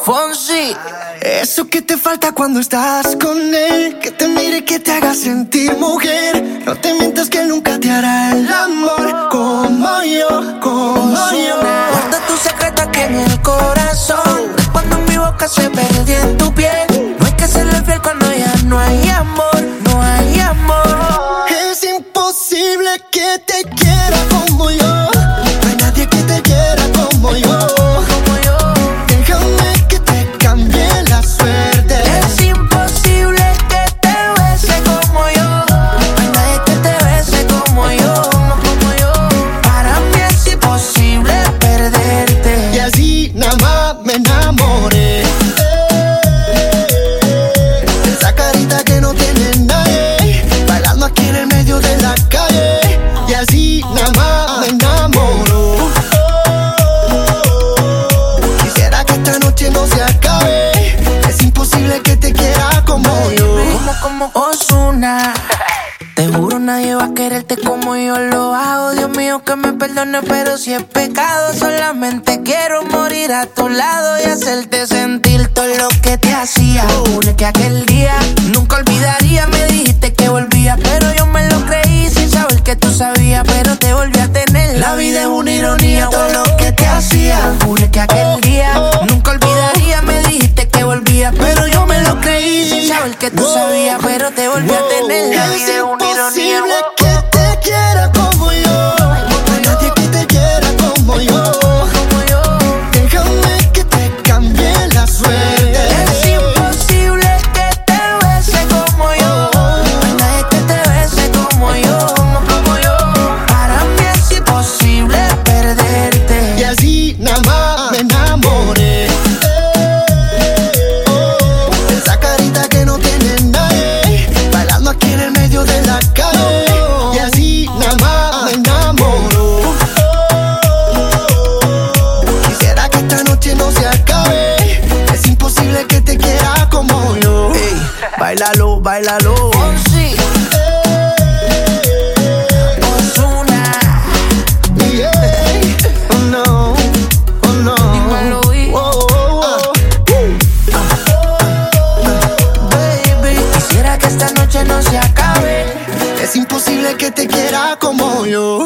Fonsi. Eso que te falta cuando estás con él, que te mire y que te haga sentir mujer. No te mientas que él nunca te hará el amor como yo, como yo. Guarda tu secreto aquí en el corazón, cuando mi boca se perdió en tu piel. No hay que serle fiel cuando ya no hay amor, no hay amor. Es imposible que te quiera como yo. No hay nadie que te quiera como yo. Déjame que te cambie la suerte. Es imposible que te bese como yo. No hay nadie que te bese como yo, como yo. Para mí es imposible perderte. Y así nada más me enamoré. Esa carita que no tiene nadie, bailando aquí en el medio de la calle. Y así nada más me enamoro. Quisiera que esta noche no se acabe. Es imposible que te quiera como yo. Como Ozuna. Te juro nadie va a quererte como yo lo hago. Dios mío que me perdone, pero si es pecado, solamente quiero morir a tu lado y hacerte sentir todo lo que te hacía. Juro que aquel día nunca olvidaría. Me dijiste que volvía, pero yo me lo creí sin saber que tú sabías, pero te volví a tener. La vida es una ironía, todo lo que te hacía. Juro que aquel día nunca olvidaría. Me dijiste que volvía, pero yo me lo creí sin saber que tú sabías, pero te volví a tener. La vida es una ironía. Imposible que te quiera como yo. No hay nadie que te quiera como yo. Déjame que te cambie la suerte. Es imposible que te bese como yo. No hay nadie que te bese como yo, como yo. Para mí es imposible perderte. Y así nada más me enamoré. Esa carita que no tiene nadie, bailando aquí en el medio de la calle. Y así nada más me enamoro. Quisiera que esta noche no se acabe. Es imposible que te quiera como yo. Ey, bailalo, bailalo. Fonsi, Ozuna, Yeah. Oh no, oh no. dímelo, y Oh, oh, baby. Quisiera que esta noche no se acabe. Es imposible que te quiera como yo.